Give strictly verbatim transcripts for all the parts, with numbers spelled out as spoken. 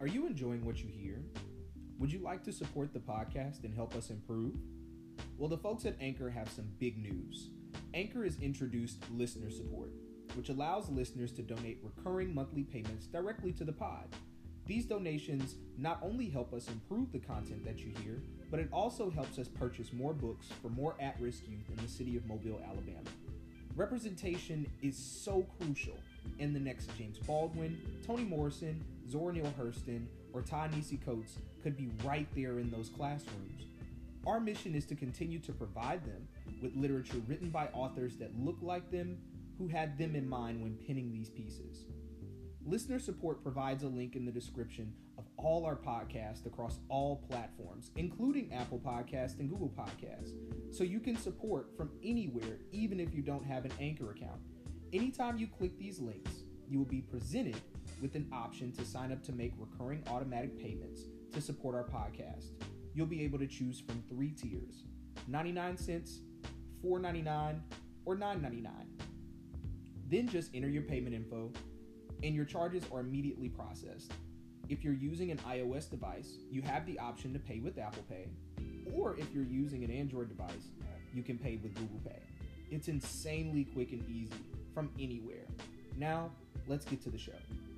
Are you enjoying what you hear? Would you like to support the podcast and help us improve? Well, the folks at Anchor have some big news. Anchor has introduced listener support, which allows listeners to donate recurring monthly payments directly to the pod. These donations not only help us improve the content that you hear, but it also helps us purchase more books for more at-risk youth in the city of Mobile, Alabama. Representation is so crucial, and the next James Baldwin, Toni Morrison, Zora Neale Hurston, or Ta-Nehisi Coates could be right there in those classrooms. Our mission is to continue to provide them with literature written by authors that look like them, who had them in mind when penning these pieces. Listener support provides a link in the description of all our podcasts across all platforms, including Apple Podcasts and Google Podcasts, so you can support from anywhere, even if you don't have an Anchor account. Anytime you click these links, you will be presented with an option to sign up to make recurring automatic payments to support our podcast. You'll be able to choose from three tiers: ninety-nine cents, four ninety-nine, or nine ninety-nine. Then just enter your payment info, and your charges are immediately processed. If you're using an iOS device, you have the option to pay with Apple Pay, or if you're using an Android device, you can pay with Google Pay. It's insanely quick and easy from anywhere. Now, let's get to the show.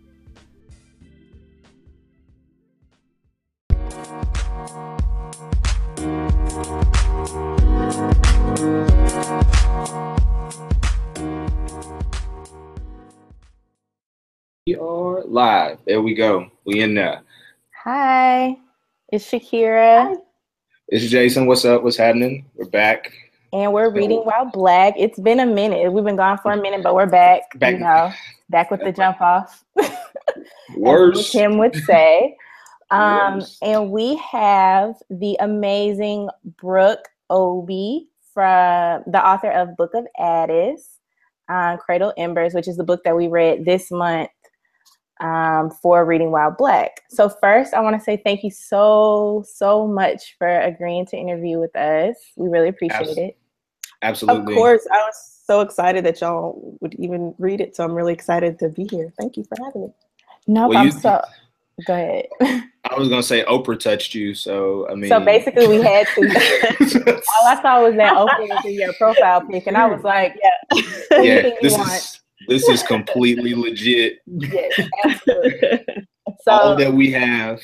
We are live. There we go. We in there. Hi, it's Shakira. Hi. It's Jason. What's up? What's happening? We're back. And we're reading While Black. It's been a minute. We've been gone for a minute, but we're back. back. You know, back with the jump off. Worse. As Kim would say. Um, and we have the amazing Brooke Obie, from the author of Book of Addis, um, Cradle Embers, which is the book that we read this month um, for Reading While Black. So first, I want to say thank you so, so much for agreeing to interview with us. We really appreciate Absolutely. it. Absolutely. Of course. I was so excited that y'all would even read it. So I'm really excited to be here. Thank you for having me. No well, problem. You, so, go ahead. I was going to say Oprah touched you. So, I mean. So basically we had to. All I saw was that Oprah was in your profile pic. And I was like, yeah. Yeah, this is, this is completely legit. Yes, absolutely. So, all that we have.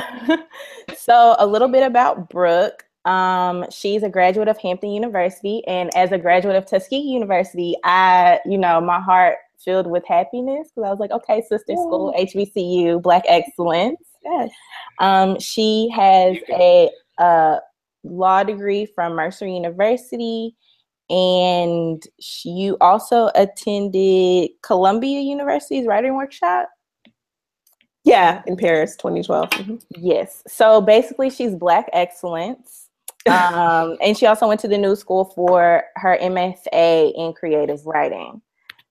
So a little bit about Brooke. Um, she's a graduate of Hampton University, and as a graduate of Tuskegee University, I, you know, my heart filled with happiness because I was like, okay, sister school, H B C U, Black excellence. Yes. Um, she has a, a law degree from Mercer University, and she, you also attended Columbia University's writing workshop. Yeah, in Paris, twenty twelve. Mm-hmm. Yes. So basically, she's Black excellence. Um, and she also went to the New School for her M F A in creative writing.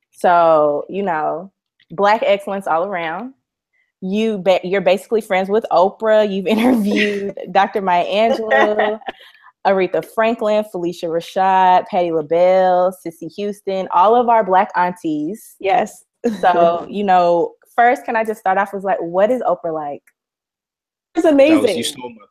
So, you know, Black excellence all around. You ba- you're basically friends with Oprah. You've interviewed Doctor Maya Angelou, Aretha Franklin, Felicia Rashad, Patti LaBelle, Cissy Houston, all of our Black aunties. Yes. So, you know, first, can I just start off with like, what is Oprah like? It's amazing. Was, you, stole my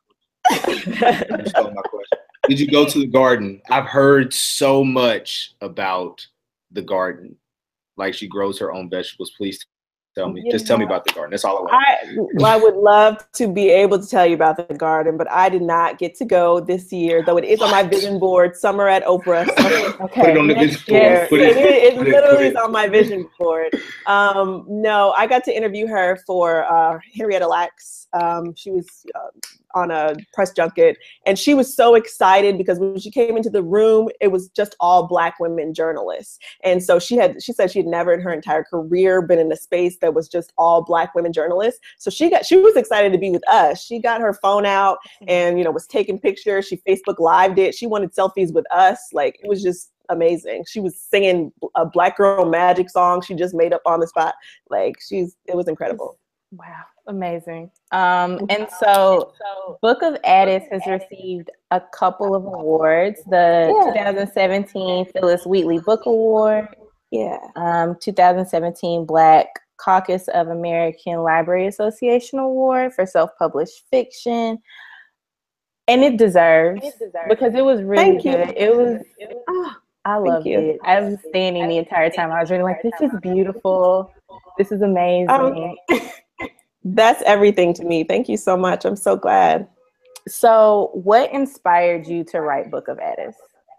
you stole my question. Did you go to the garden? I've heard so much about the garden. Like she grows her own vegetables. Please tell me. Yeah. Just tell me about the garden. That's all I want. I, well, I would love to be able to tell you about the garden, but I did not get to go this year, though it is on my vision board, Summer at Oprah. Summer, okay. Put it on the vision board. Yes. Put it, it, it put literally it, is on my vision board. Um, no, I got to interview her for uh, Henrietta Lacks. Um, she was uh, on a press junket, and she was so excited because when she came into the room, it was just all Black women journalists. And so she had, she said she had never in her entire career been in a space that was just all Black women journalists. So she got, she was excited to be with us. She got her phone out and, you know, was taking pictures. She Facebook Lived it. She wanted selfies with us. Like, it was just amazing. She was singing a Black Girl Magic song she just made up on the spot. Like, she's, it was incredible. Wow. Amazing. Um, and so, so Book of Addis has received a couple of awards. The yeah. twenty seventeen Phyllis Wheatley Book Award. Yeah. Um, two thousand seventeen Black Caucus of American Library Association Award for self-published fiction. And it deserves, it deserves because it was really Thank good. You. It was, it was oh, I loved you. it. I was standing the entire time. I was reading like, this is beautiful. This is amazing. Um, that's everything to me. Thank you so much. I'm so glad. So what inspired you to write Book of Addis?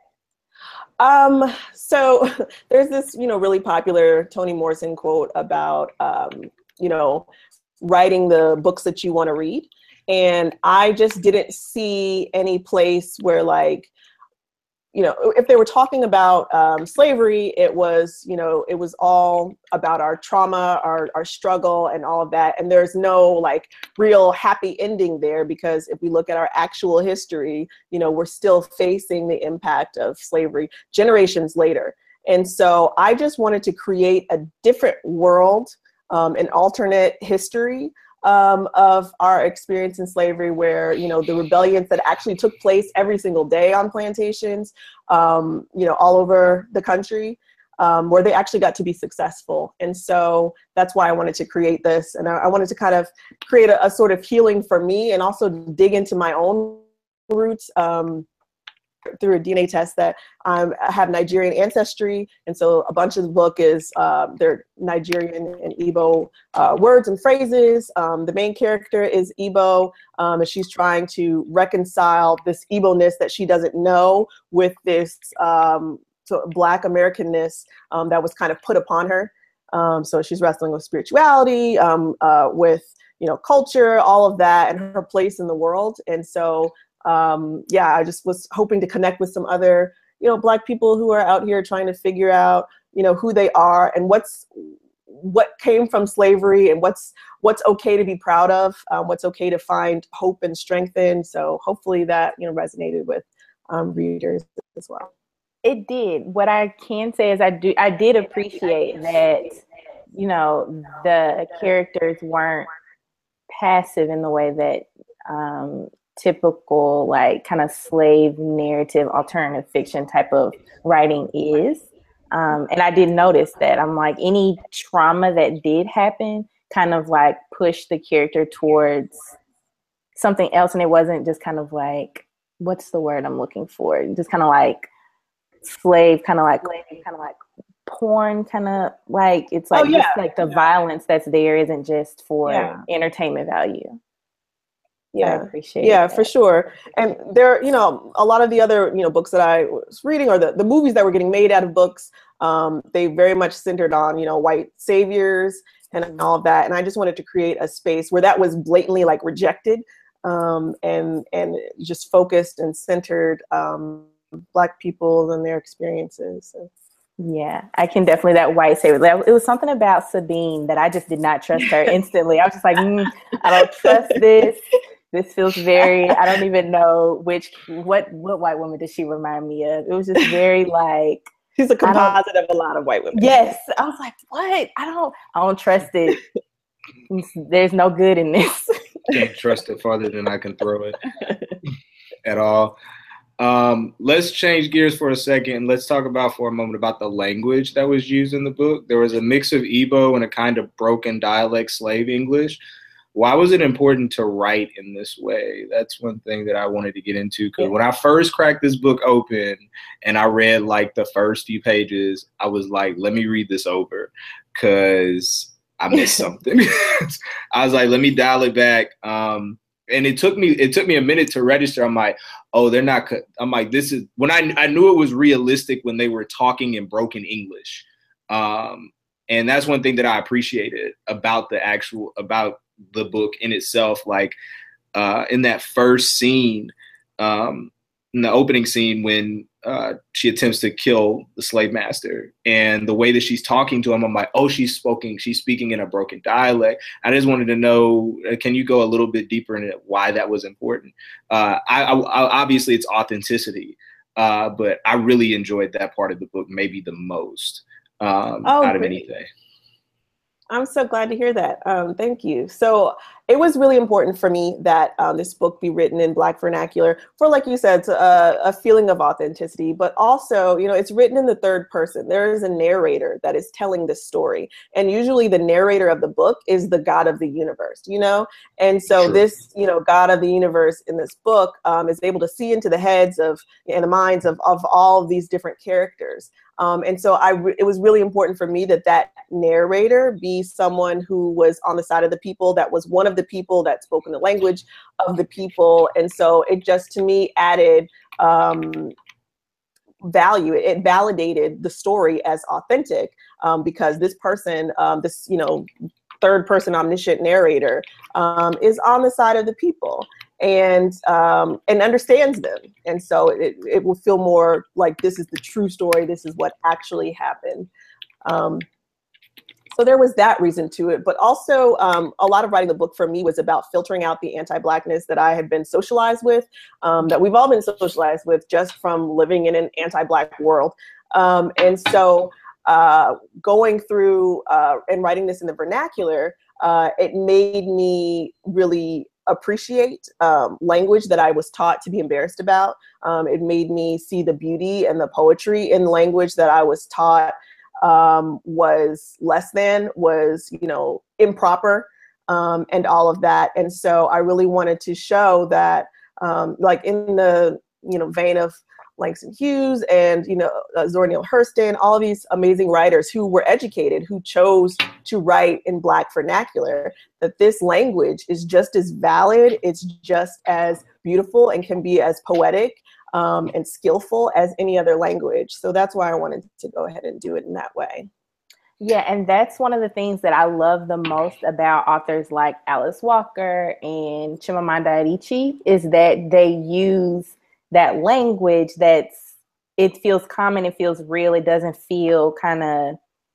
Um, so there's this, you know, really popular Toni Morrison quote about, um, you know, writing the books that you want to read. And I just didn't see any place where, like, you know, if they were talking about um, slavery, it was, you know, it was all about our trauma, our, our struggle and all of that. And there's no like real happy ending there, because if we look at our actual history, you know, we're still facing the impact of slavery generations later. And so I just wanted to create a different world, um, an alternate history um, of our experience in slavery, where, you know, the rebellions that actually took place every single day on plantations, um, you know, all over the country, um, where they actually got to be successful. And so that's why I wanted to create this. And I, I wanted to kind of create a, a sort of healing for me, and also dig into my own roots, um, through a D N A test that um, I have Nigerian ancestry. And so a bunch of the book is um, they're Nigerian and Igbo uh, words and phrases. Um, the main character is Igbo, um, and she's trying to reconcile this Igbo-ness that she doesn't know with this um, so Black Americanness um, that was kind of put upon her. Um, so she's wrestling with spirituality, um, uh, with, you know, culture, all of that, and her place in the world. And so Um, yeah, I just was hoping to connect with some other, you know, Black people who are out here trying to figure out, you know, who they are and what's, what came from slavery, and what's, what's okay to be proud of, um, what's okay to find hope and strength in. So hopefully that, you know, resonated with um, readers as well. It did. What I can say is I do, I did appreciate that, you know, the characters weren't passive in the way that, um, typical like kind of slave narrative alternative fiction type of writing is, um, and I did notice that. I'm like, any trauma that did happen kind of like pushed the character towards something else, and it wasn't just kind of like, what's the word I'm looking for, just kind of like slave kind of like kind of like porn, kind of like, it's like, oh, yeah. Just like the yeah. violence that's there isn't just for yeah. entertainment value. Yeah, I appreciate yeah, that. For sure. And there, you know, a lot of the other, you know, books that I was reading, or the, the movies that were getting made out of books, um, they very much centered on, you know, white saviors and all of that. And I just wanted to create a space where that was blatantly like rejected, um, and and just focused and centered um, Black people and their experiences. So. Yeah, I can definitely, that white savior. It was something about Sabine that I just did not trust her instantly. I was just like, mm, I don't trust this. This feels very, I don't even know which, what, what white woman did she remind me of? It was just very like. She's a composite of a lot of white women. Yes. I was like, what? I don't, I don't trust it. There's no good in this. Can't trust it farther than I can throw it at all. Um, let's change gears for a second. Let's talk about for a moment about the language that was used in the book. There was a mix of Igbo and a kind of broken dialect slave English. Why was it important to write in this way? That's one thing that I wanted to get into, because when I first cracked this book open and I read like the first few pages, I was like, let me read this over, because I missed something. I was like, let me dial it back. Um, and it took me, it took me a minute to register. I'm like, oh, they're not, I'm like, this is, when I, I knew it was realistic when they were talking in broken English. Um, and that's one thing that I appreciated about the actual, about the book in itself. Like uh, in that first scene, um, in the opening scene, when uh, she attempts to kill the slave master, and the way that she's talking to him, I'm like, oh, she's speaking, she's speaking in a broken dialect. I just wanted to know, can you go a little bit deeper into why that was important? Uh, I, I, obviously it's authenticity, uh, but I really enjoyed that part of the book, maybe the most um, oh, out of great. anything. I'm so glad to hear that. Um, thank you. So it was really important for me that um, this book be written in Black vernacular for, like you said, a, a feeling of authenticity, but also, you know, it's written in the third person. There is a narrator that is telling this story. And usually the narrator of the book is the God of the universe, you know? And so sure. this, you know, God of the universe in this book um, is able to see into the heads of and the minds of, of all of these different characters. Um, and so I re- it was really important for me that that narrator be someone who was on the side of the people, that was one of the people that spoke in the language of the people. And so it just, to me, added um, value. It validated the story as authentic um, because this person, um, this, you know, third person omniscient narrator um, is on the side of the people and um, and understands them. And so it, it will feel more like this is the true story. This is what actually happened. Um, so there was that reason to it. But also um, a lot of writing the book for me was about filtering out the anti-Blackness that I had been socialized with, um, that we've all been socialized with just from living in an anti-Black world. Um, and so uh, going through uh, and writing this in the vernacular, uh, it made me really appreciate um, language that I was taught to be embarrassed about. Um, it made me see the beauty and the poetry in language that I was taught um, was less than, was, you know, improper, um, and all of that. And so I really wanted to show that, um, like in the, you know, vein of Langston Hughes and, you know, uh, Zora Neale Hurston, all of these amazing writers who were educated, who chose to write in Black vernacular, that this language is just as valid, it's just as beautiful and can be as poetic um, and skillful as any other language. So that's why I wanted to go ahead and do it in that way. Yeah, and that's one of the things that I love the most about authors like Alice Walker and Chimamanda Adichie is that they use that language that's, it feels common, it feels real, it doesn't feel kind of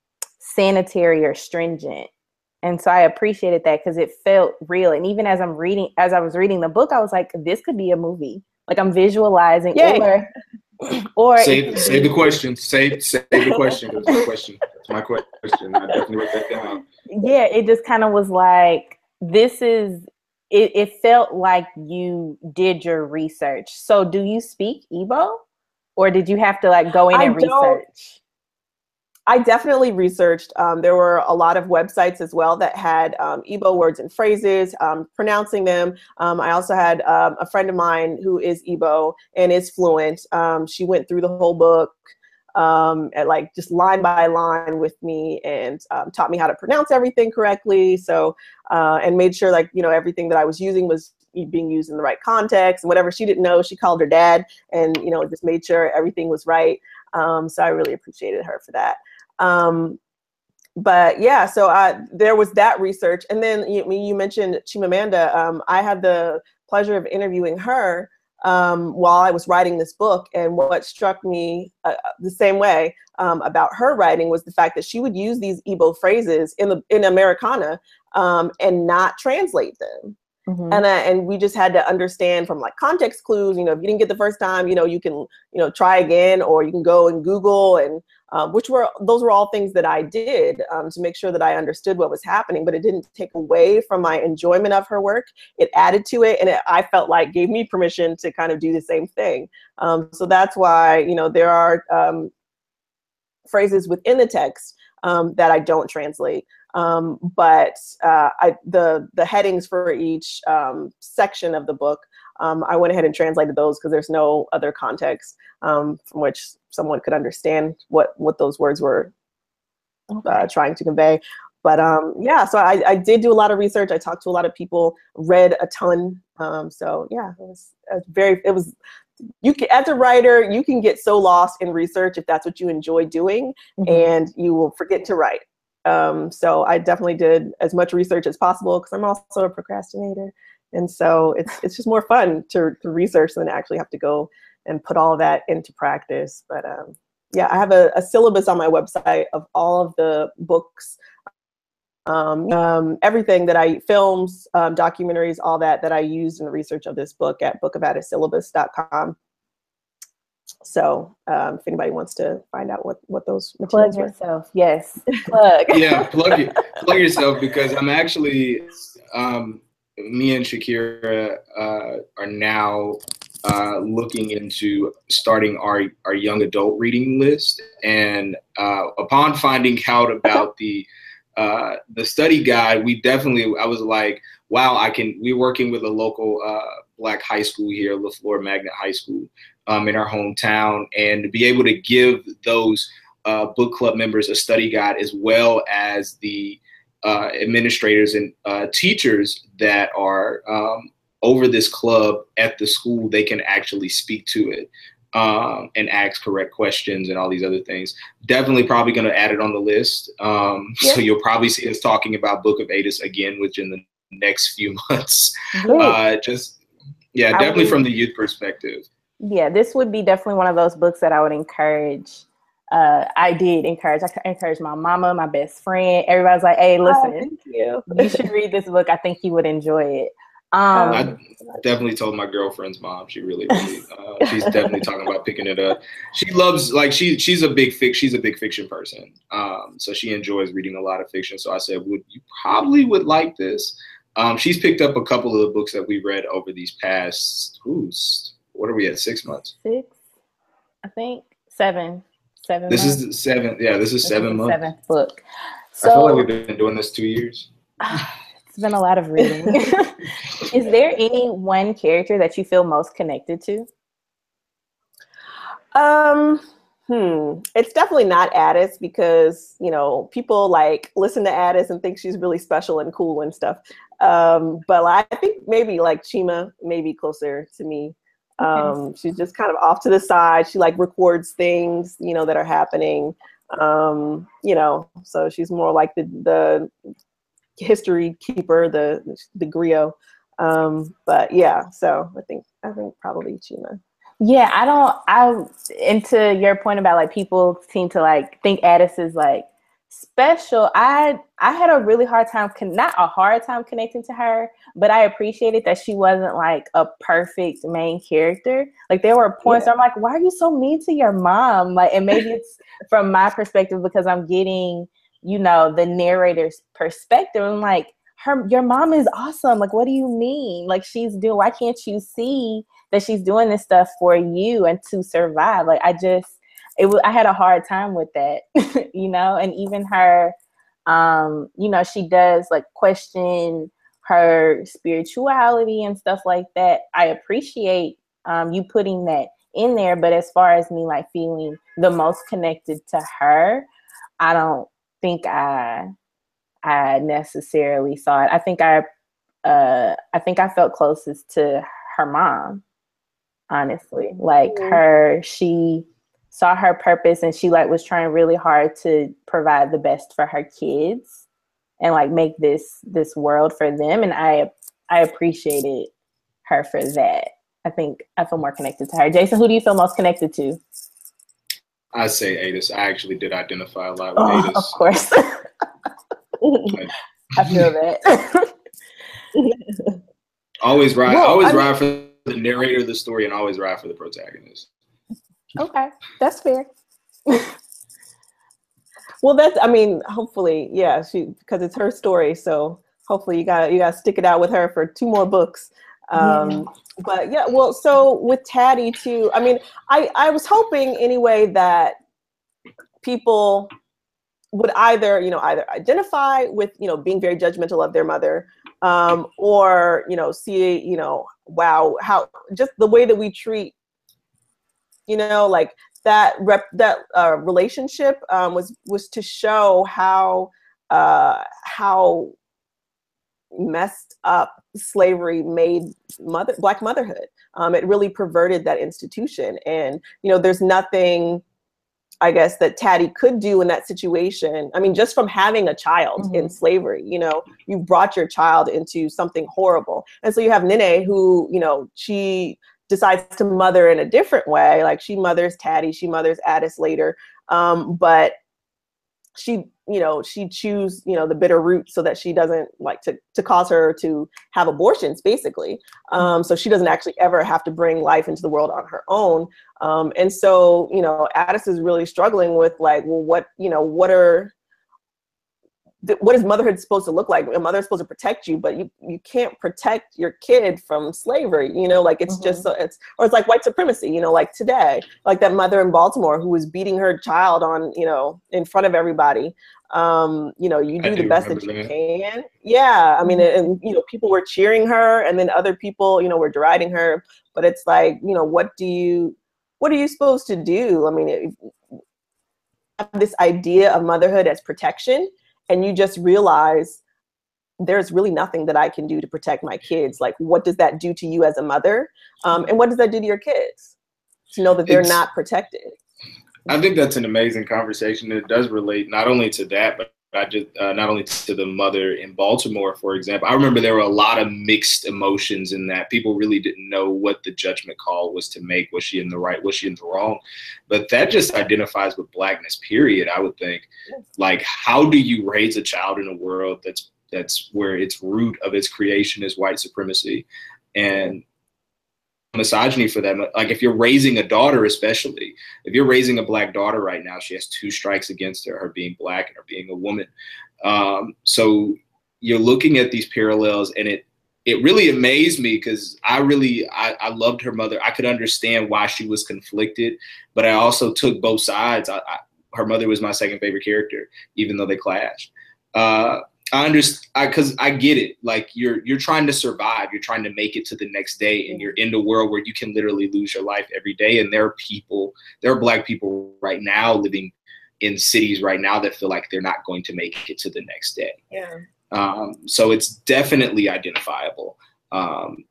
sanitary or stringent. And so I appreciated that because it felt real. And even as I'm reading, as I was reading the book, I was like, this could be a movie. Like I'm visualizing. Yay. or or save, save the question. Save save the question. That's my question. That's my question. I definitely wrote that down. Yeah, it just kind of was like, this is, it, it felt like you did your research. So do you speak Igbo? Or did you have to like go in I and don't. research? I definitely researched. Um, there were a lot of websites as well that had um, Igbo words and phrases, um, pronouncing them. Um, I also had um, a friend of mine who is Igbo and is fluent. Um, she went through the whole book um, at like just line by line with me and um, taught me how to pronounce everything correctly. So, uh, and made sure like, you know, everything that I was using was being used in the right context, and whatever she didn't know, she called her dad and, you know, just made sure everything was right. Um, so I really appreciated her for that. Um, but yeah, so I, there was that research. And then you, you mentioned Chimamanda. Um, I had the pleasure of interviewing her um, while I was writing this book. And what struck me uh, the same way um, about her writing was the fact that she would use these Igbo phrases in the in Americana um, and not translate them. Mm-hmm. And uh, and we just had to understand from like context clues, you know, if you didn't get the first time, you know, you can, you know, try again, or you can go and Google, and um, which were, those were all things that I did um, to make sure that I understood what was happening, but it didn't take away from my enjoyment of her work. It added to it, and it, I felt like gave me permission to kind of do the same thing. Um, so that's why, you know, there are um, phrases within the text um, that I don't translate. Um, but uh, I, the the headings for each um, section of the book, um, I went ahead and translated those because there's no other context um, from which someone could understand what, what those words were uh, trying to convey. But um, yeah, so I, I did do a lot of research. I talked to a lot of people, read a ton. Um, so yeah, it was, it was very, it was, you can, as a writer, you can get so lost in research if that's what you enjoy doing, mm-hmm. and you will forget to write. Um, so I definitely did as much research as possible because I'm also a procrastinator. And so it's it's just more fun to, to research than actually have to go and put all of that into practice. But um, yeah, I have a, a syllabus on my website of all of the books, um, um, everything that I, films, um, documentaries, all that, that I used in the research of this book at book of addis syllabus dot com. So um, if anybody wants to find out what, what those materials plug were. yourself, yes, plug. Yeah, plug it, plug yourself, because I'm actually, um, me and Shakira uh, are now uh, looking into starting our, our young adult reading list. And uh, upon finding out about the uh, the study guide, we definitely, I was like, wow, I can, we're working with a local uh, Black high school here, LaFleur Magnet High School um, in our hometown. And to be able to give those uh, book club members a study guide, as well as the Uh, administrators and uh, teachers that are um, over this club at the school, they can actually speak to it um, and ask correct questions and all these other things. Definitely probably going to add it on the list. Um, yeah. So you'll probably see us talking about Book of Adis again within the next few months. Uh, just, yeah, definitely would, from the youth perspective. Yeah, this would be definitely one of those books that I would encourage. Uh, I did encourage, I encouraged my mama, my best friend. Everybody's like, hey, listen, oh, thank you. You should read this book. I think you would enjoy it. Um, I definitely told my girlfriend's mom. She really, really, uh, she's definitely talking about picking it up. She loves, like, she she's a big fic, she's a big fiction person. Um, so she enjoys reading a lot of fiction. So I said, would you probably would like this? Um, she's picked up a couple of the books that we read over these past, ooh, what are we at, six months? Six, I think, seven. Seven this months. is the seventh. Yeah, this is this seven is months. Seventh book. So, I feel like we've been doing this two years. It's been a lot of reading. Is there any one character that you feel most connected to? Um, hmm. It's definitely not Adis, because, you know, people like listen to Adis and think she's really special and cool and stuff. Um, but I think maybe like Chima may be closer to me. Um, okay. She's just kind of off to the side. She like records things, you know, that are happening. Um, you know, so she's more like the the history keeper, the the griot. Um, but yeah, so I think I think probably Chima. Yeah, I don't. I and to your point about like people seem to like think Adis is like special. I I had a really hard time, con- not a hard time connecting to her, but I appreciated that she wasn't like a perfect main character. Like there were points yeah. where I'm like, why are you so mean to your mom? Like, and maybe it's from my perspective because I'm getting, you know, the narrator's perspective. I'm like, her, your mom is awesome. Like, what do you mean? Like she's doing, why can't you see that she's doing this stuff for you and to survive? Like I just, It was, I had a hard time with that, you know, and even her, um, you know, she does like question her spirituality and stuff like that. I appreciate um, you putting that in there. But as far as me like feeling the most connected to her, I don't think I, I necessarily saw it. I think I, uh, I think I felt closest to her mom, honestly, like mm-hmm. her, she saw her purpose and she like was trying really hard to provide the best for her kids and like make this this world for them. And I I appreciated her for that. I think I feel more connected to her. Jason, who do you feel most connected to? I say Adis. I actually did identify a lot with oh, Adis. Of course. I feel that. always ride well, always I ride mean, for the narrator of the story and always ride for the protagonist. Okay, that's fair. Well, that's, I mean, hopefully, yeah, she, because it's her story. So hopefully you got you got to stick it out with her for two more books. Um, yeah. But yeah, well, so with Taddy too, I mean, I, I was hoping anyway that people would either, you know, either identify with, you know, being very judgmental of their mother, um, or, you know, see, you know, wow, how just the way that we treat, you know, like that rep, that uh, relationship um, was was to show how uh, how messed up slavery made mother Black motherhood. Um, it really perverted that institution, and you know, there's nothing, I guess, that Taddy could do in that situation. I mean, just from having a child mm-hmm. in slavery, you know, you brought your child into something horrible, and so you have Nene, who, you know, she decides to mother in a different way. Like she mothers Taddy, she mothers Adis later. Um, but she, you know, she chews, you know, the bitter root so that she doesn't like to, to cause her to have abortions basically. Um, so she doesn't actually ever have to bring life into the world on her own. Um, and so, you know, Adis is really struggling with like, well, what, you know, what are, th- what is motherhood supposed to look like? A mother's supposed to protect you, but you, you can't protect your kid from slavery, you know, like it's mm-hmm. just, so it's, or it's like white supremacy, you know, like today, like that mother in Baltimore who was beating her child on, you know, in front of everybody. Um, you know, you do, do the best that you that. can. Yeah. I mean, mm-hmm. and, you know, people were cheering her and then other people, you know, were deriding her, but it's like, you know, what do you, what are you supposed to do? I mean, it, this idea of motherhood as protection, and you just realize there's really nothing that I can do to protect my kids. Like, what does that do to you as a mother? Um, and what does that do to your kids to know that they're it's, not protected? I think that's an amazing conversation. It does relate not only to that, but I just uh, not only to the mother in Baltimore, for example. I remember there were a lot of mixed emotions in that. People really didn't know what the judgment call was to make. Was she in the right? Was she in the wrong? But that just identifies with Blackness, period, I would think. Like, how do you raise a child in a world that's that's where its root of its creation is white supremacy and misogyny for them? Like, if you're raising a daughter, especially if you're raising a Black daughter right now, she has two strikes against her, her being Black and her being a woman. Um, so you're looking at these parallels, and it it really amazed me because I really I, I loved her mother. I could understand why she was conflicted, but I also took both sides. I, I, her mother was my second favorite character, even though they clashed. Uh, I understand, because I, I get it. Like, you're you're trying to survive. You're trying to make it to the next day, and you're in the world where you can literally lose your life every day. And there are people, there are Black people right now living in cities right now that feel like they're not going to make it to the next day. Yeah. Um, so it's definitely identifiable. Um,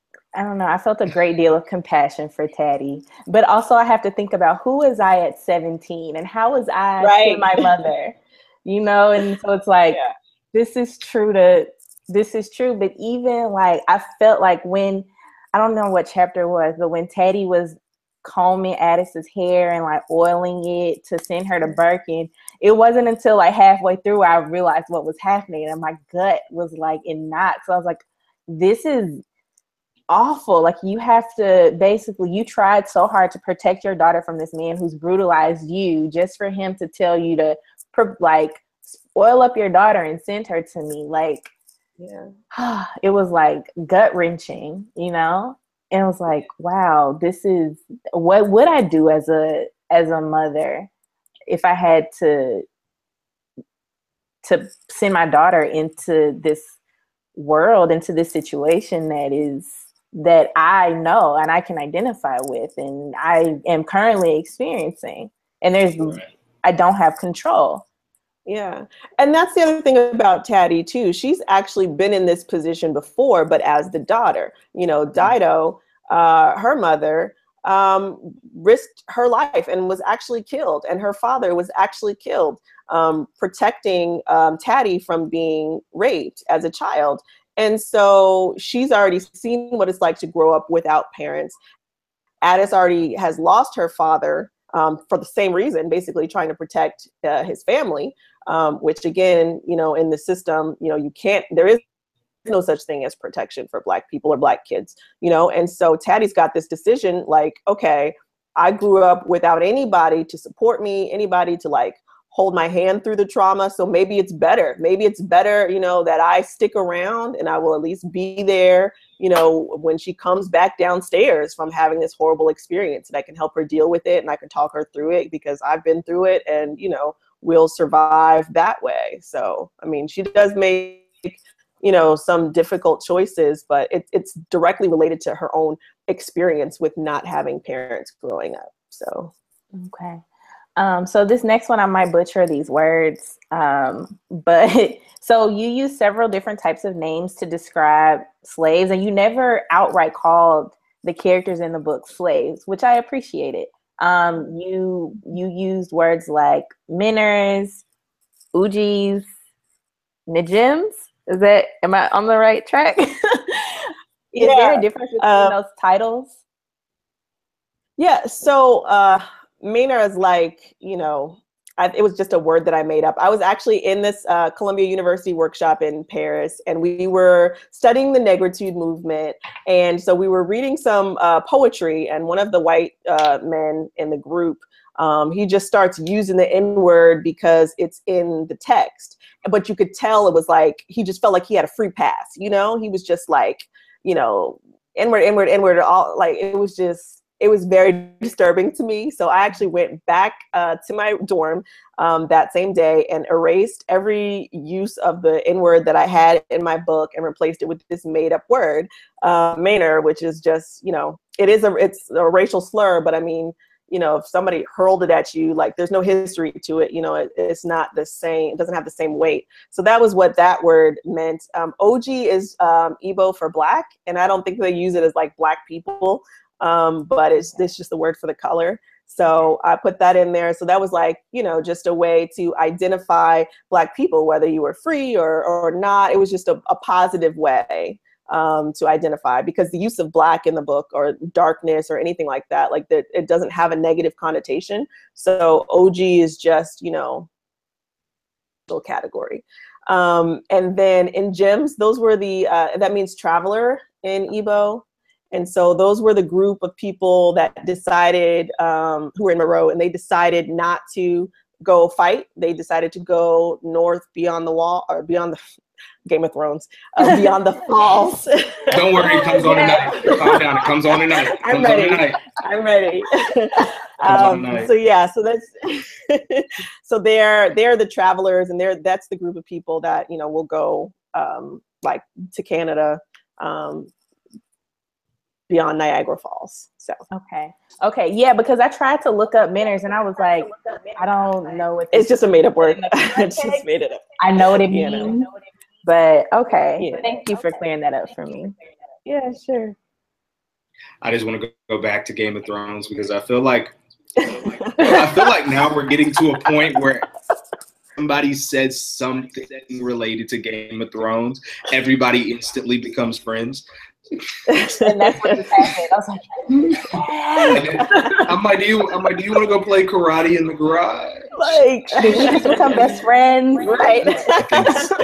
I don't know. I felt a great deal of compassion for Taddy, but also I have to think about, who was I at seventeen and how was I right. to my mother, you know? And so it's like, yeah. this is true to, this is true. But even like, I felt like when, I don't know what chapter it was, but when Taddy was combing Addis's hair and like oiling it to send her to Birkin, it wasn't until like halfway through I realized what was happening, and my gut was like in knots. So I was like, this is awful. Like, you have to basically, you tried so hard to protect your daughter from this man who's brutalized you, just for him to tell you to like oil up your daughter and send her to me. Like, yeah, it was like gut wrenching, you know? And it was like, wow, this is, what would I do as a, as a mother if I had to, to send my daughter into this world, into this situation that is, that I know and I can identify with, and I am currently experiencing, and there's, right. I don't have control. Yeah. And that's the other thing about Taddy too. She's actually been in this position before, but as the daughter, you know, Dido, uh, her mother, um, risked her life and was actually killed. And her father was actually killed, um, protecting um, Taddy from being raped as a child. And so she's already seen what it's like to grow up without parents. Addis already has lost her father um, for the same reason, basically trying to protect uh, his family, um, which again, you know, in the system, you know, you can't, there is no such thing as protection for Black people or Black kids, you know? And so Taddy's got this decision like, okay, I grew up without anybody to support me, anybody to like hold my hand through the trauma. So maybe it's better. Maybe it's better, you know, that I stick around and I will at least be there, you know, when she comes back downstairs from having this horrible experience, and I can help her deal with it and I can talk her through it because I've been through it, and, you know, we'll survive that way. So, I mean, she does make, you know, some difficult choices, but it, it's directly related to her own experience with not having parents growing up. So, okay. Um, so this next one, I might butcher these words, um, but so you use several different types of names to describe slaves, and you never outright called the characters in the book slaves, which I appreciated. Um, you you used words like Miners, Ujis, Nijims. Is that, am I on the right track? Is yeah. there a difference between uh, those titles? Yeah, so uh, Maynard is like, you know, I, it was just a word that I made up. I was actually in this uh, Columbia University workshop in Paris, and we were studying the Negritude movement. And so we were reading some uh, poetry, and one of the white uh, men in the group Um, he just starts using the N-word because it's in the text. But you could tell it was like, he just felt like he had a free pass, you know? He was just like, you know, N-word, N-word, N-word, all like, it was just, it was very disturbing to me. So I actually went back uh, to my dorm um, that same day and erased every use of the N-word that I had in my book and replaced it with this made up word, uh, Maynard, which is just, you know, it is a, it's a racial slur, but I mean, you know, if somebody hurled it at you, like there's no history to it, you know, it, it's not the same, it doesn't have the same weight. So that was what that word meant. Um, O G is um, Igbo for black, and I don't think they use it as like black people, um, but it's, it's just the word for the color. So I put that in there. So that was like, you know, just a way to identify black people, whether you were free or, or not. It was just a, a positive way. Um, to identify, because the use of black in the book or darkness or anything like that, like that, it doesn't have a negative connotation. So O G is just, you know, little category. Um, and then in gems, those were the, uh, that means traveler in Igbo. And so those were the group of people that decided, um, who were in Moreau, and they decided not to go fight. They decided to go north beyond the wall, or beyond the Game of Thrones, uh, Beyond the Falls. Don't worry, it comes on tonight. Calm down, it comes on tonight. It I'm comes ready. on tonight. I'm ready. on um, so yeah, so that's so they're they're the travelers, and they're that's the group of people that, you know, will go um, like to Canada, um, beyond Niagara Falls. So Okay. Okay. Yeah, because I tried to look up manners and I was like, I don't know what it's just a made up word. It's just made it up. I know what it You means, know. but okay. Yeah. Thank you for clearing that up for me. Yeah, sure. I just want to go back to Game of Thrones because I feel like I feel like now we're getting to a point where somebody says something related to Game of Thrones, everybody instantly becomes friends. And that's what just happened. I was like, I'm like, do you, I'm like, do you want to go play karate in the garage? Like, did we just become best friends? Right. I think,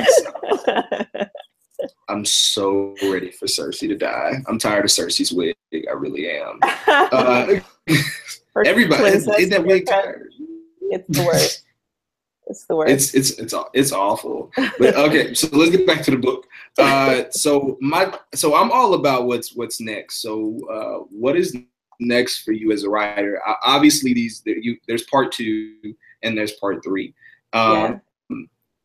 I think so. I'm so ready for Cersei to die. I'm tired of Cersei's wig. I really am. Uh, everybody, isn't that wig tired? It's the worst. It's the worst. It's it's it's it's awful. But okay, so let's get back to the book. Uh, so my so I'm all about what's what's next. So uh, what is next for you as a writer? Uh, obviously, these you there's part two and there's part three. Um, yeah.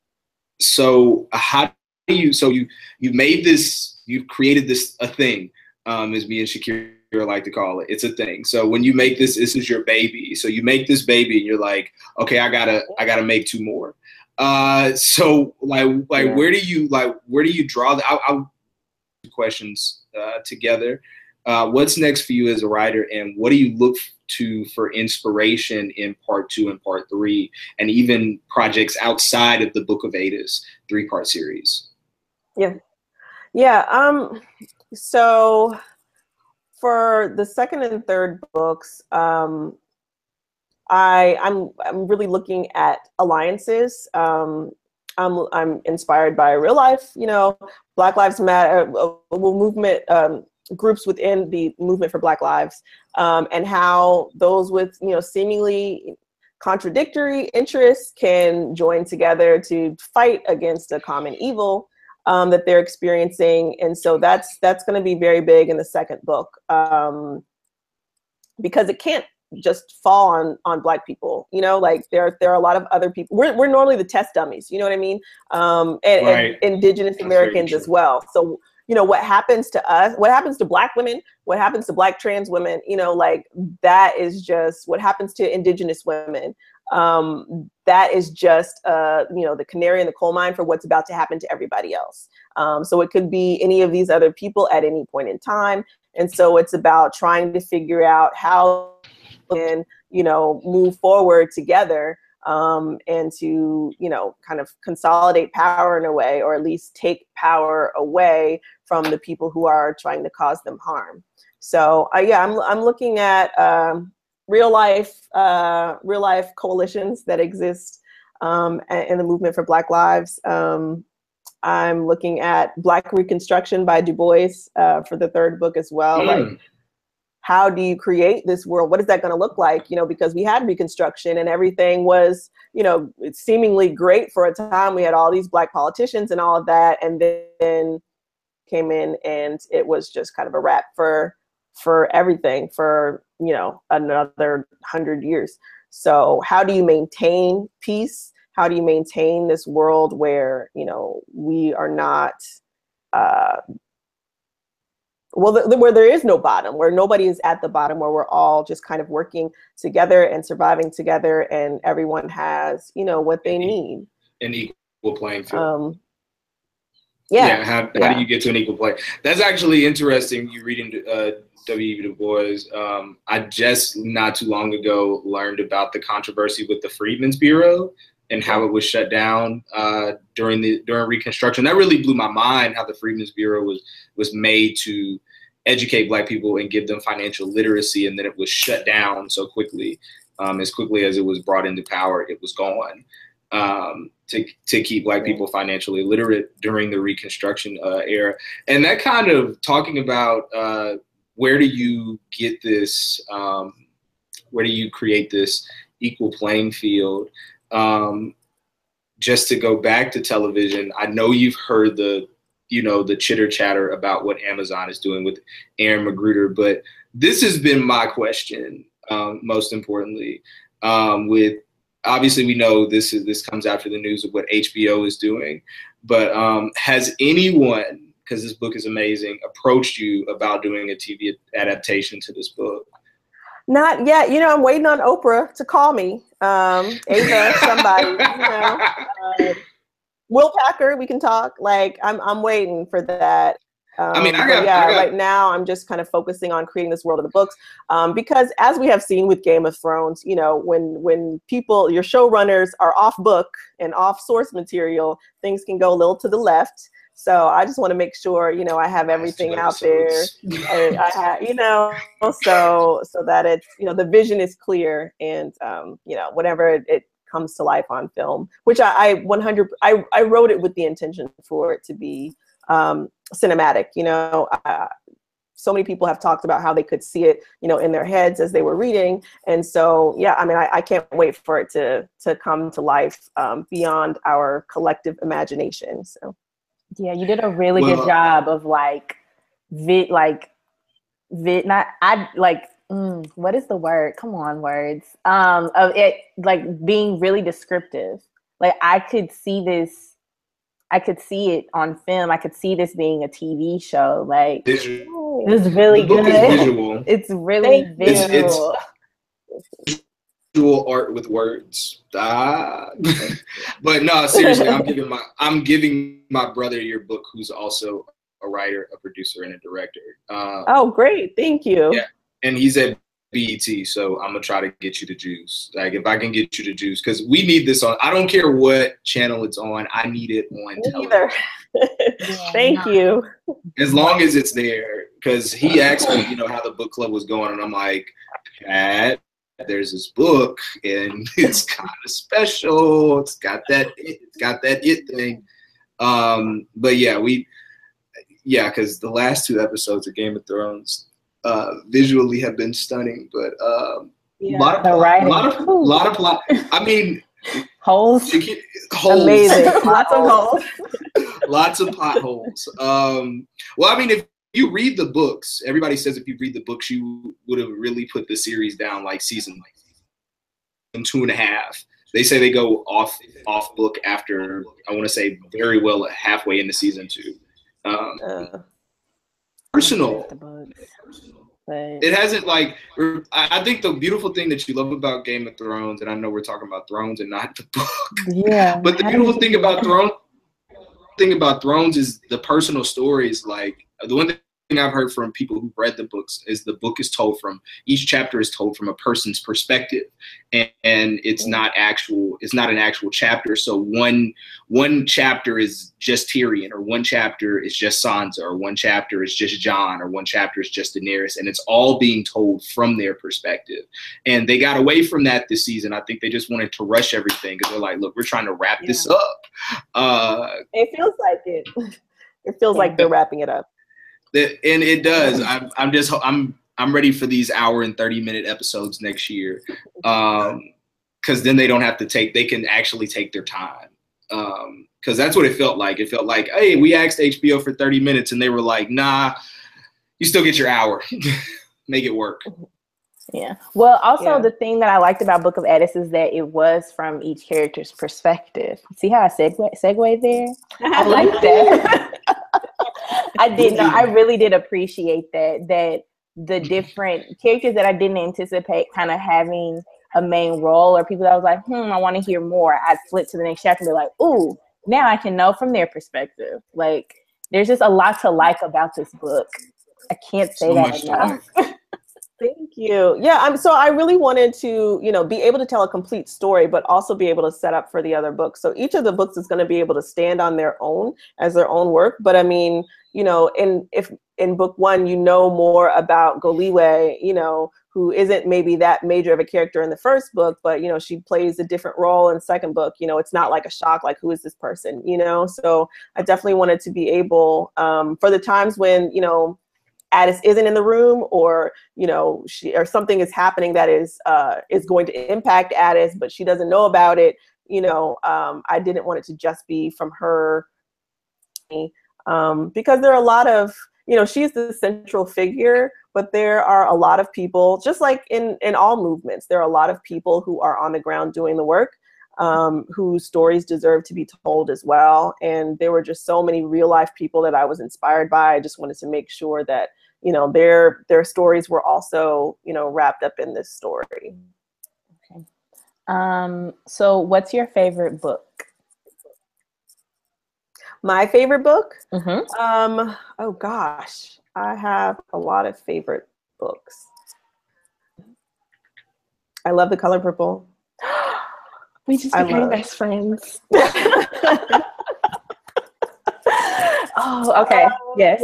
So how do you? So you you made this. You've created this a thing. Um, as me and Shakira like to call it. It's a thing. So when you make this, this is your baby. So you make this baby and you're like, okay, I gotta, I gotta make two more. Uh, so like, like yeah. where do you, like, where do you draw the, I, I questions uh, together. Uh, what's next for you as a writer, and what do you look to for inspiration in part two and part three, and even projects outside of the Book of Ada's three part series? Yeah. Yeah. Um, so, for the second and third books, um, I, I'm I'm really looking at alliances. Um, I'm I'm inspired by real life, you know, Black Lives Matter uh, movement, um, groups within the movement for Black Lives, um, and how those with, you know, seemingly contradictory interests can join together to fight against a common evil Um, that they're experiencing. And so that's that's going to be very big in the second book, um, because it can't just fall on on Black people. You know, like there there are a lot of other people. We're we're normally the test dummies. You know what I mean? Um, and, right. and Indigenous that's Americans as well. So you know what happens to us? What happens to Black women? What happens to Black trans women? You know, like that is just what happens to Indigenous women. Um, that is just, uh, you know, the canary in the coal mine for what's about to happen to everybody else. Um, so it could be any of these other people at any point in time. And so it's about trying to figure out how we can, you know, move forward together, um, and to, you know, kind of consolidate power in a way, or at least take power away from the people who are trying to cause them harm. So uh, yeah, I'm, I'm looking at, um, real life, uh, real life coalitions that exist um, in the movement for Black Lives. Um, I'm looking at Black Reconstruction by Du Bois uh, for the third book as well. Mm. Like how do you create this world? What is that going to look like? You know, because we had Reconstruction and everything was, you know, it's seemingly great for a time. We had all these Black politicians and all of that, and then came in and it was just kind of a wrap for for everything for, you know, another hundred years. So how do you maintain peace? How do you maintain this world where, you know, we are not, uh, well, the, the, where there is no bottom, where nobody is at the bottom, where we're all just kind of working together and surviving together, and everyone has, you know, what they need. An equal playing field. Um, yeah. yeah. How, how yeah. do you get to an equal play? That's actually interesting. You reading uh, W E B Du Bois. Um, I just not too long ago learned about the controversy with the Freedmen's Bureau and how it was shut down uh, during the during Reconstruction. That really blew my mind, how the Freedmen's Bureau was was made to educate Black people and give them financial literacy, and then it was shut down so quickly. Um, as quickly as it was brought into power, it was gone. Um, to to keep Black people financially literate during the Reconstruction uh, era. And that kind of talking about uh, where do you get this, um, where do you create this equal playing field? Um, just to go back to television, I know you've heard the, you know, the chitter chatter about what Amazon is doing with Aaron Magruder, but this has been my question, um, most importantly, um, with, obviously we know this is, this comes after the news of what H B O is doing, but um, has anyone, because this book is amazing, approached you about doing a T V adaptation to this book? Not yet. You know, I'm waiting on Oprah to call me. Um, Ava, somebody, you know. Uh, Will Packer, we can talk. Like, I'm I'm waiting for that. Um, I mean, I got, yeah, I got, right now I'm just kind of focusing on creating this world of the books. Um, because as we have seen with Game of Thrones, you know, when when people, your showrunners are off book and off source material, things can go a little to the left. So I just want to make sure, you know, I have everything out there, and I have, you know, so so that it's, you know, the vision is clear, and um, you know, whatever it, it comes to life on film, which I, I one hundred I I wrote it with the intention for it to be um, cinematic. You know, uh, so many people have talked about how they could see it, you know, in their heads as they were reading, and so yeah, I mean, I, I can't wait for it to to come to life um, beyond our collective imagination. So. Yeah, you did a really well, good job of like, vid, like, vid, not, I like, mm, what is the word? Come on, words. Um, of it, like being really descriptive. Like I could see this, I could see it on film. I could see this being a T V show. Like, visual. It's really the book good. Is visual. It's really visual. It's, it's visual art with words. Ah. But no, seriously, I'm giving my I'm giving my brother your book, who's also a writer, a producer, and a director. Um, oh, great! Thank you. Yeah, and he's at B E T, so I'm gonna try to get you to Juice. Like, if I can get you to Juice, because we need this on. I don't care what channel it's on. I need it on television. Yeah, Thank no. you. As long as it's there, because he asked me, you know, how the book club was going, and I'm like, Pat, there's this book, and it's kind of special. It's got that. It's got that it thing. Um, but yeah, we, yeah, because the last two episodes of Game of Thrones uh, visually have been stunning, but um, yeah, a lot of plot, a lot of a lot of plot. I mean, holes, holes, amazing, lots of holes, lots of potholes. Um, well, I mean, if you read the books, everybody says if you read the books, you would have really put the series down like season like season two and a half. They say they go off off book after, I want to say, very well halfway into season two. Um, uh, personal. It hasn't, like, I think the beautiful thing that you love about Game of Thrones, and I know we're talking about Thrones and not the book. Yeah. But the beautiful thing about Thrones, thing about Thrones is the personal stories. Like, the one thing I've heard from people who've read the books is the book is told from, each chapter is told from a person's perspective, and, and it's not actual, it's not an actual chapter. So one, one chapter is just Tyrion, or one chapter is just Sansa, or one chapter is just Jon, or one chapter is just Daenerys, and it's all being told from their perspective. And they got away from that this season. I think they just wanted to rush everything because they're like, look, we're trying to wrap yeah. this up. Uh, it feels like it. It feels like they're wrapping it up. That, and it does. I'm, I'm just, I'm, I'm ready for these hour and thirty minute episodes next year. Um, cause then they don't have to take, they can actually take their time. Um, cause that's what it felt like. It felt like, hey, we asked H B O for thirty minutes and they were like, nah, you still get your hour. Make it work. Yeah. Well, also Yeah. the thing that I liked about Book of Addis is that it was from each character's perspective. See how I segue, segue there? I like that. I did. No, I really did appreciate that, that the different characters that I didn't anticipate kind of having a main role, or people that I was like, hmm, I want to hear more. I'd flip to the next chapter and be like, ooh, now I can know from their perspective. Like, there's just a lot to like about this book. I can't say So that much to enough. like. Thank you. Yeah, I'm so I really wanted to, you know, be able to tell a complete story, but also be able to set up for the other books. So each of the books is going to be able to stand on their own as their own work. But I mean, you know, in if in book one, you know more about Goliwe, you know, who isn't maybe that major of a character in the first book, but, you know, she plays a different role in the second book. You know, it's not like a shock, like, who is this person, you know? So I definitely wanted to be able, um, for the times when, you know, Addis isn't in the room, or, you know, she, or something is happening that is uh, is going to impact Addis, but she doesn't know about it. You know, um, I didn't want it to just be from her, um, because there are a lot of, you know, she's the central figure, but there are a lot of people, just like in in all movements, there are a lot of people who are on the ground doing the work, um, whose stories deserve to be told as well. And there were just so many real life people that I was inspired by. I just wanted to make sure that, you know, their their stories were also, you know, wrapped up in this story. Okay. Um, so what's your favorite book? My favorite book? Mm-hmm. Um, oh gosh, I have a lot of favorite books. I love The Color Purple. We just I became love- best friends. Oh, okay. Yes.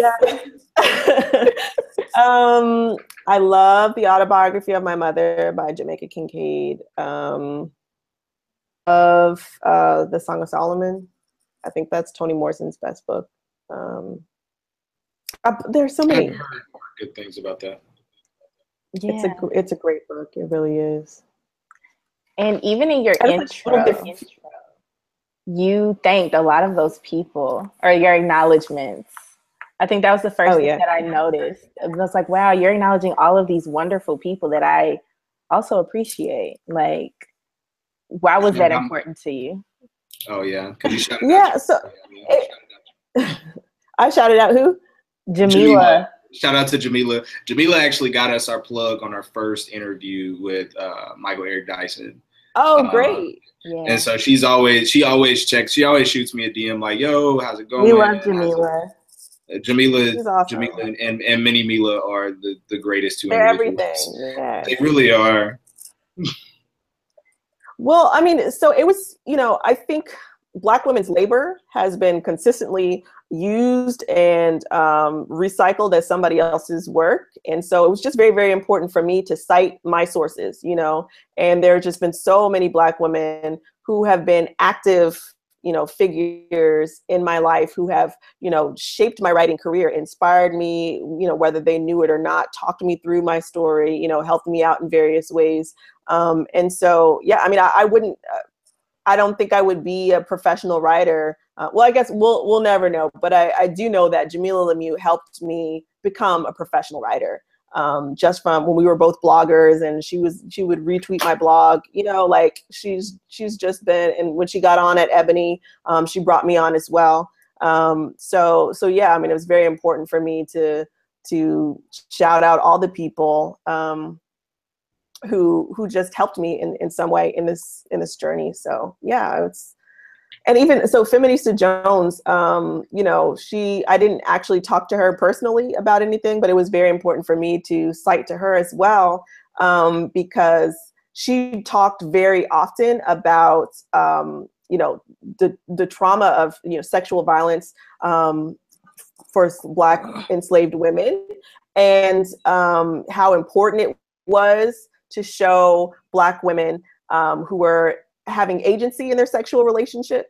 um, I love The Autobiography of My Mother by Jamaica Kincaid. Um, of uh, The Song of Solomon. I think that's Toni Morrison's best book. Um, uh, there's so many. I've heard good things about that. Yeah. It's a gr- it's a great book. It really is. And even in your And it's a intro, little different. you thanked a lot of those people, or your acknowledgments. I think that was the first Oh, thing yeah. that I noticed. It was like, wow, you're acknowledging all of these wonderful people that I also appreciate. Like, why was that Yeah, I'm- important to you? Oh yeah, because you shouted Yeah, out. so it, I shouted out who? Jamila. Shout out to Jamila. Jamila actually got us our plug on our first interview with uh, Michael Eric Dyson. Oh, Uh, great. Yeah. And so she's always, she always checks, she always shoots me a D M like, yo, how's it going? We love How's it- Jamila. Uh, Jamila, She's awesome. Jamila and, and, and Mini Mila are the, the greatest two They're individuals. everything. Yeah. They really are. Well, I mean, so it was, you know, I think Black women's labor has been consistently used and um, recycled as somebody else's work. And so it was just very, very important for me to cite my sources, you know, and there have just been so many Black women who have been active, you know, figures in my life who have, you know, shaped my writing career, inspired me, you know, whether they knew it or not, talked me through my story, you know, helped me out in various ways. Um, and so, yeah, I mean, I, I wouldn't, uh, I don't think I would be a professional writer. Uh, well, I guess we'll we'll never know. But I, I do know that Jamila Lemieux helped me become a professional writer. Um, just from when we were both bloggers, and she was she would retweet my blog. You know, like she's she's just been. And when she got on at Ebony, um, she brought me on as well. Um, so so yeah, I mean, it was very important for me to to shout out all the people. Um, who who just helped me in, in some way in this in this journey. So yeah, it's and even so Feminista Jones, um, you know, she I didn't actually talk to her personally about anything, but it was very important for me to cite to her as well, um, because she talked very often about um, you know, the the trauma of, you know, sexual violence um, for Black enslaved women, and um, how important it was to show Black women um, who were having agency in their sexual relationships,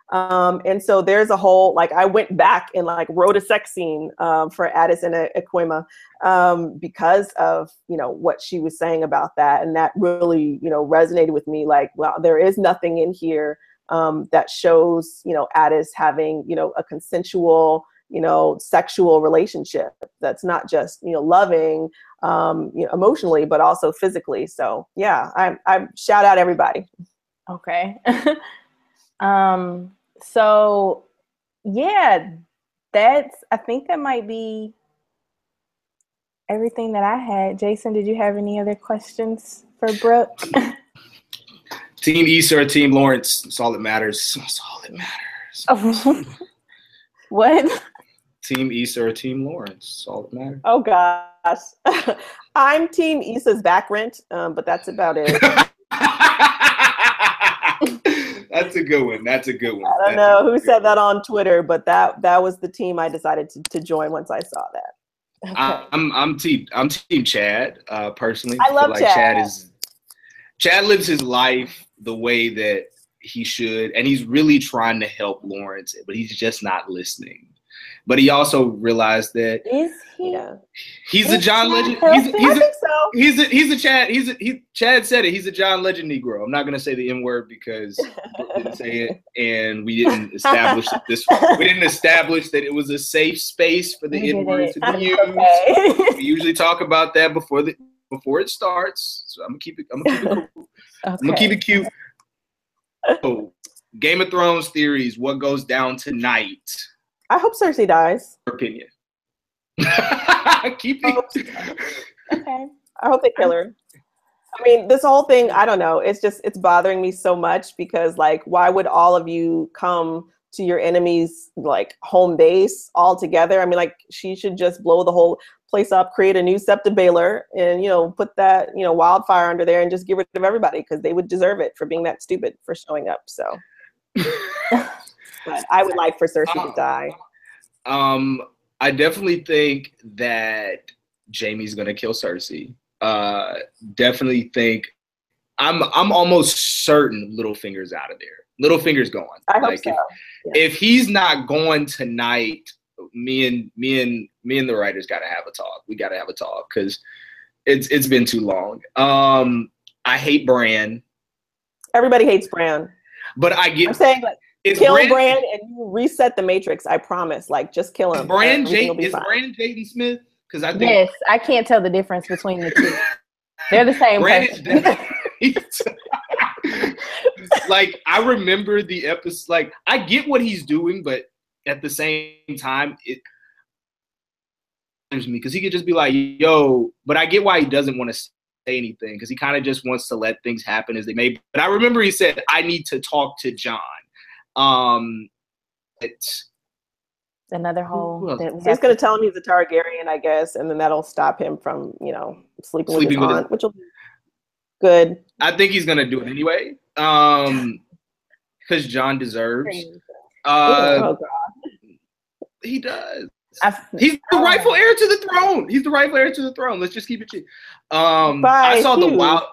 Um, and so there's a whole, like, I went back and like wrote a sex scene um, for Addis and Ekweima um, because of, you know, what she was saying about that. And that really, you know, resonated with me. Like, well, there is nothing in here um, that shows, you know, Addis having, you know, a consensual, you know, sexual relationship that's not just, you know, loving, um, you know, emotionally, but also physically. So yeah, I, I shout out everybody. Okay. um, so yeah, that's, I think that might be everything that I had. Jason, did you have any other questions for Brooke? Team Issa or Team Lawrence? That's all that matters. That's all that matters. What? Team Issa or Team Lawrence? That's all that matters. Oh gosh. I'm Team Issa's back rent, um, but that's about it. That's a good one. That's a good one. I don't That's know who said that on Twitter, but that that was the team I decided to, to join once I saw that. Okay. I'm I'm team I'm Team Chad. Uh, personally, I love feel like Chad. Chad is Chad lives his life the way that he should, and he's really trying to help Lawrence, but he's just not listening. But he also realized that Is he? Yeah. he's Is a John Chad Legend. healthy? He's a, I he's a, think so. he's a he's a Chad. He's a, he Chad said it. He's a John Legend Negro. I'm not gonna say the N word because Brooke didn't say it, and we didn't establish that this. We didn't establish that it was a safe space for the We N word did to it. be used. Okay. We usually talk about that before the before it starts. So I'm gonna keep it. I'm gonna keep it cool. I'm gonna keep it cute. So, Game of Thrones theories. What goes down tonight? I hope Cersei dies. Your opinion. Keep Oh. it. Okay. I hope they kill her. I mean, this whole thing, I don't know. It's just, it's bothering me so much because, like, why would all of you come to your enemy's, like, home base all together? I mean, like, she should just blow the whole place up, create a new Septa Baylor, and, you know, put that, you know, wildfire under there and just get rid of everybody because they would deserve it for being that stupid for showing up. So, but I would like for Cersei to die. Um, I definitely think that Jaime's gonna kill Cersei. Uh, definitely think I'm I'm almost certain Littlefinger's out of there. Littlefinger's gone. I hope like so. if, Yeah. if he's not going tonight, me and me and me and the writers gotta have a talk. We gotta have a talk because it's it's been too long. Um, I hate Bran, Everybody hates Bran. but I get I'm saying, like, is kill Bran, Bran and you reset the Matrix. I promise. Like, just kill him. is Bran Everything will Jay, be is fine. Bran Jaden Smith? Because I think Yes, I can't tell the difference between the two. They're the same Bran person. is like I remember the episode. Like I get what he's doing, but at the same time, it bothers me because he could just be like, "Yo," but I get why he doesn't want to say anything because he kind of just wants to let things happen as they may. But I remember he said, "I need to talk to John." Um, it's Another whole. Well, that we So he's have going to to- tell him he's a Targaryen, I guess, and then that'll stop him from, you know, sleeping, Sleeping with with his his- aunt, which will be good. I think he's gonna do it anyway. Um, because John deserves. Uh, oh, God. he does. I- He's the rightful heir to the throne. He's the rightful heir to the throne. Let's just keep it cheap. Um, By I saw the who? wild.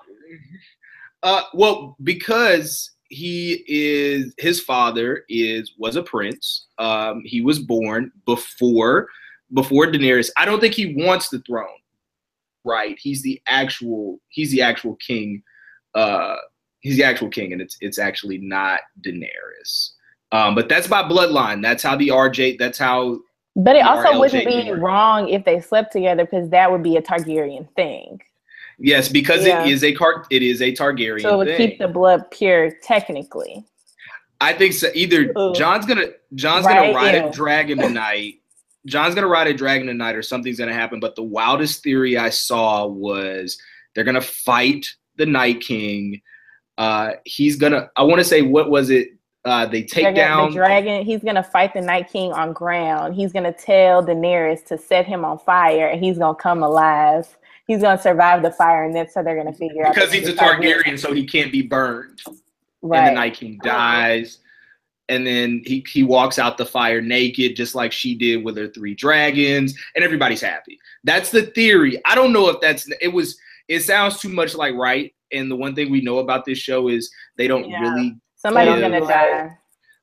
Uh, well, because he is his father is was a prince. Um, he was born before before Daenerys. I don't think he wants the throne. Right? He's the actual. He's the actual king. Uh, he's the actual king, and it's it's actually not Daenerys. Um, but that's by bloodline. That's how the R J. That's how. But it The also wouldn't R L J be work. wrong if they slept together because that would be a Targaryen thing. Yes, because Yeah. it is a car. It is a Targaryen So it would thing. keep the blood pure technically. I think so. Either Ugh. John's gonna John's Right, gonna ride yeah. a dragon tonight. John's gonna ride a dragon tonight, or something's gonna happen. But the wildest theory I saw was they're gonna fight the Night King. Uh, he's gonna. I want to say what was it? Uh, they take They're gonna- down. the dragon. He's gonna fight the Night King on ground. He's gonna tell Daenerys to set him on fire, and he's gonna come alive. He's gonna survive the fire, and that's how they're gonna figure out because that he's a the Targaryen- Targaryen, so he can't be burned. And the Right. Night King dies. And then he, he walks out the fire naked, just like she did with her three dragons, and everybody's happy. That's the theory. I don't know if that's it was it sounds too much like right. And the one thing we know about this show is they don't Yeah. really Somebody's Yeah. gonna die.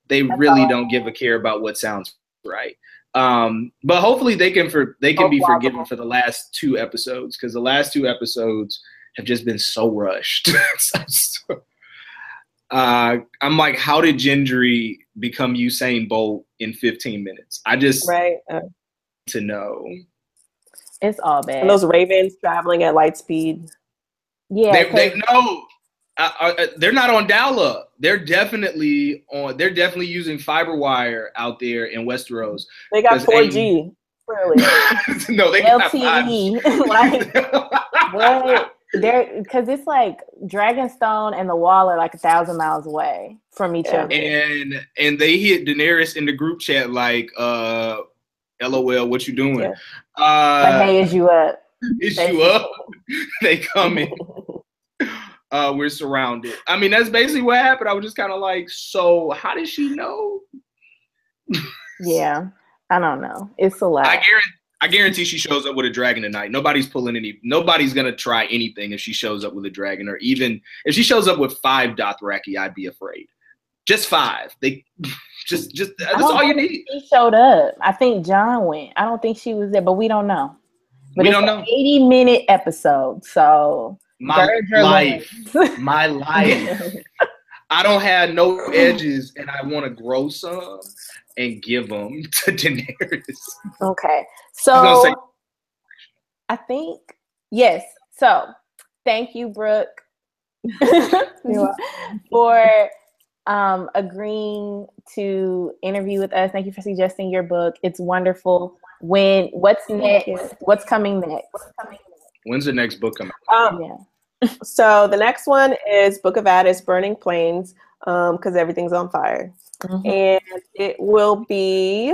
they That's really all. don't give a care about what sounds right. Um, but hopefully they can for they can Oh, be plausible. forgiven for the last two episodes, because the last two episodes have just been so rushed. so, uh, I'm like, how did Gendry become Usain Bolt in fifteen minutes? I just Right. Uh, to know. It's all bad. and those ravens traveling at light speed. yeah, They 'cause- they no, uh, uh, they're not on dial-up. They're definitely on. They're definitely using fiber wire out there in Westeros. They got 'Cause four ain't- G. Clearly. no, they L got T five. E. Like what? There, because it's like Dragonstone and the Wall are like a thousand miles away from each Yeah. other. and and they hit Daenerys in the group chat like, uh, "LOL, what you doing? Yeah. Uh, Like, hey, is you up? is you up? They coming. Uh, we're surrounded. I mean, that's basically what happened. I was just kind of like, so how did she know? Yeah, I don't know. It's a lot. I guarantee, I guarantee she shows up with a dragon tonight. Nobody's pulling any. Nobody's gonna try anything if she shows up with a dragon, or even if she shows up with five Dothraki, I'd be afraid. Just five. They just just that's I don't all you think need. She showed up. I think John went. I don't think she was there, but we don't know. But We it's don't an know. eighty minute episode, so My gird your life, loins. my life. I don't have no edges, and I want to grow some and give them to Daenerys. Okay, gonna so say- I think yes. So thank you, Brooke, You're for um, agreeing to interview with us. Thank you for suggesting your book. It's wonderful. When what's next? you. What's coming next? When's the next book coming out? Um, Yeah. so the next one is Book of Addis, Burning Plains, because everything's on fire. Mhm. And it will be,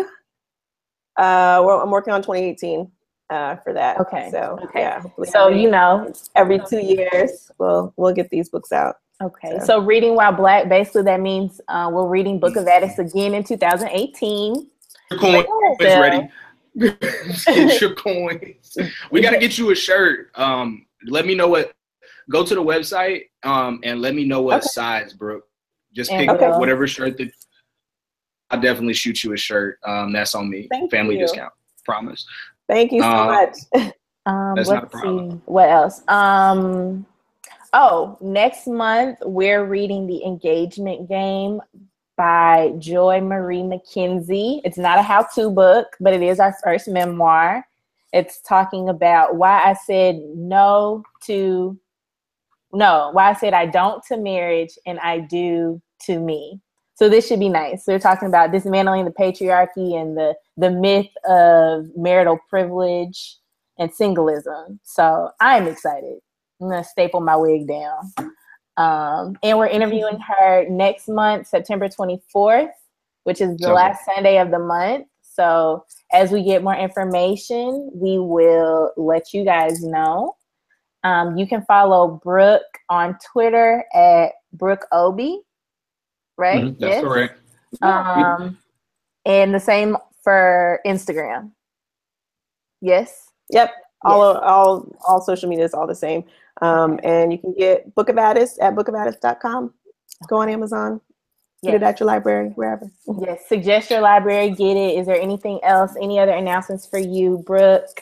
uh, well, I'm working on twenty eighteen uh, for that. Okay. So, Okay. yeah. hopefully So every- you know, every two years, we'll, we'll get these books out. okay. So- So reading while black, basically that means uh, we're reading Book of Addis again in two thousand eighteen. Your coin is So- ready. Get your coins. We got to get you a shirt. Um, let me know what. Go to the website. Um, and let me know what Okay. size, Brooke. Just And pick we'll- whatever shirt that. I'll definitely shoot you a shirt. Um, that's on me. Thank Family you. discount. Promise. Thank you so Uh, much. Um, That's not a let's problem. see what else. Um, oh, next month we're reading The Engagement Game by Joy Marie McKenzie. It's not a how-to book, but it is our first memoir. It's talking about why I said no to, no, why I said I don't to marriage and I do to me. So this should be nice. They're talking about dismantling the patriarchy and the, the myth of marital privilege and singleism. So I'm excited. I'm going to staple my wig down. Um, and we're interviewing her next month, September twenty-fourth, which is the Sounds last Sunday of the month. So as we get more information, we will let you guys know. Um, you can follow Brooke on Twitter at Brooke Obi, right? Mhm, that's correct. Um, and the same for Instagram. Yes. Yep. All, Yes. all, all social media is all the same. Um, and you can get Book of Addis at book of addis dot com. Go on Amazon. Get Yes. it at your library, wherever. Yes. Suggest your library. Get it. Is there anything else? Any other announcements for you, Brooke?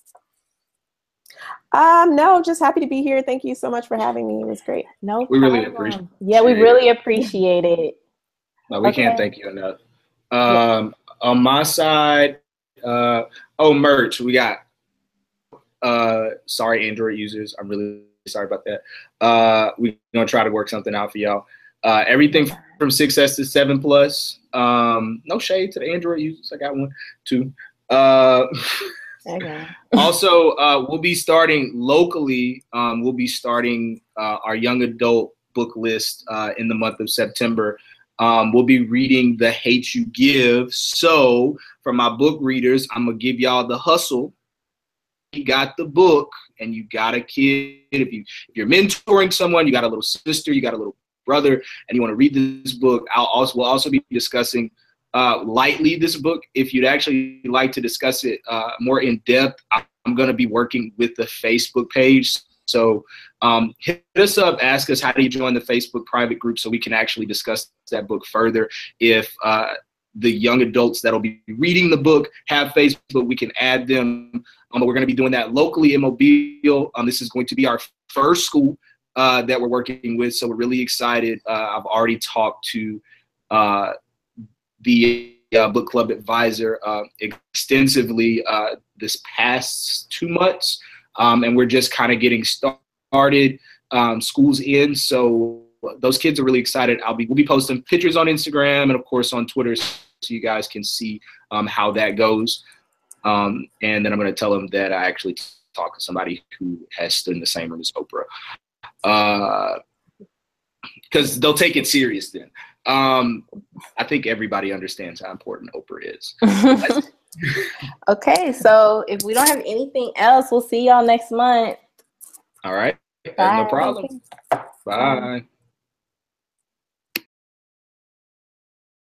Um, no, just happy to be here. Thank you so much for having me. It was great. No. We really problem. appreciate Yeah, we it. really appreciate it. No, we Okay. can't thank you enough. Um, on my side, uh, oh, merch. We got. Uh, sorry, Android users. I'm really sorry about that. Uh, we're gonna try to work something out for y'all. Uh, everything from six S to seven plus. Um, no shade to the Android users. I got one too. Uh, Okay. also, uh, we'll be starting locally. Um, we'll be starting uh, our young adult book list uh, in the month of September. Um, we'll be reading The Hate You Give. So for my book readers, I'm going to give y'all the hustle. You got the book and you got a kid. If, you, if you're mentoring someone, you got a little sister, you got a little brother, and you want to read this book, I'll also, we'll also be discussing uh, lightly this book. If you'd actually like to discuss it uh, more in depth, I'm going to be working with the Facebook page. So um, hit us up, ask us how do you join the Facebook private group so we can actually discuss that book further. If uh, the young adults that'll be reading the book have Facebook, we can add them. Um, we're going to be doing that locally in Mobile. Um, this is going to be our first school uh, that we're working with, so we're really excited. Uh, I've already talked to uh, the uh, book club advisor uh, extensively uh, this past two months, um, and we're just kind of getting started. Um, school's in, so those kids are really excited. I'll be we'll be posting pictures on Instagram and of course on Twitter, so you guys can see um, how that goes. Um, and then I'm going to tell them that I actually talked to somebody who has stood in the same room as Oprah, because uh, they'll take it serious then. Um, I think everybody understands how important Oprah is. Okay, so if we don't have anything else, we'll see y'all next month. All right. Bye. No problem. Bye.